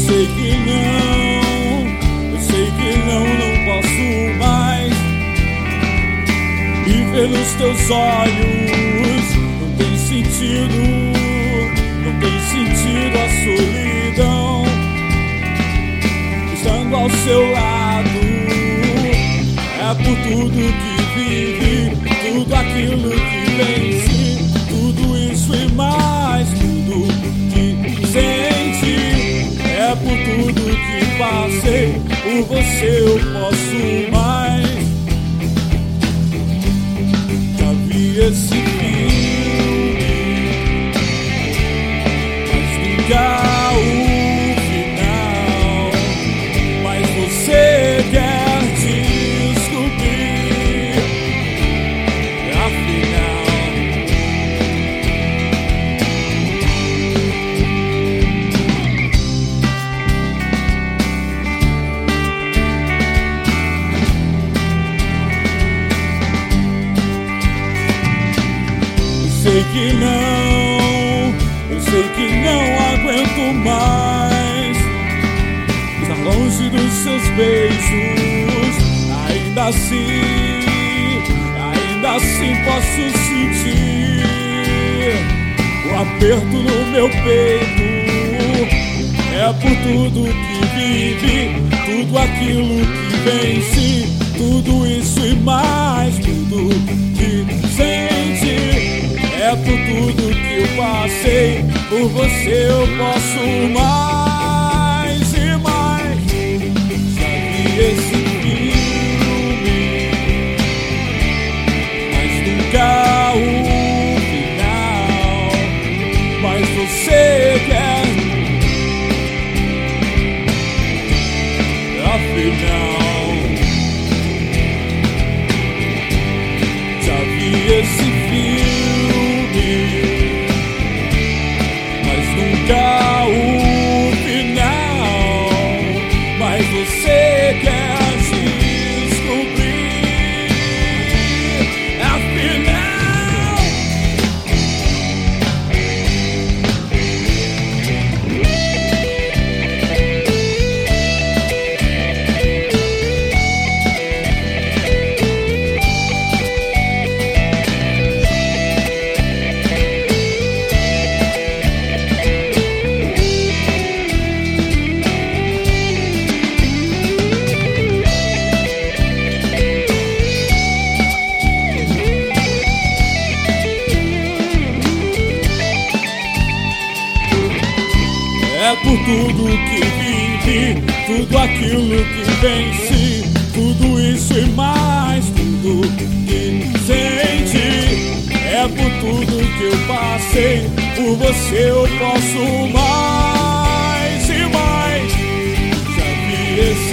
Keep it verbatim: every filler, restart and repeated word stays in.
sei que não, eu sei que não, não posso mais viver nos teus olhos. Não tem sentido, não tem sentido a solidão estando ao seu lado. É por tudo que vive, tudo aquilo que vence, tudo isso e mais, tudo que sente. É por tudo que passei, por você eu posso mais. Já vi esse filme, mas nunca o final. Mas você quer descobrir, afinal. Eu sei que não, eu sei que não aguento mais estar longe dos seus beijos. Ainda assim, ainda assim posso sentir o aperto no meu peito. É por tudo que vive, tudo aquilo que vence, tudo isso e mais, tudo que sente. É por tudo que eu passei, por você eu posso mais e mais. Já vi esse filme, mas nunca o final. Mas você quer, afinal. Já vi esse filme, mas nunca o final. Mas você quer descobrir, afinal. É por tudo que vive, tudo aquilo que vence, tudo isso e mais, tudo que sente. É por tudo que eu passei, por você eu posso mais e mais. Já vi esse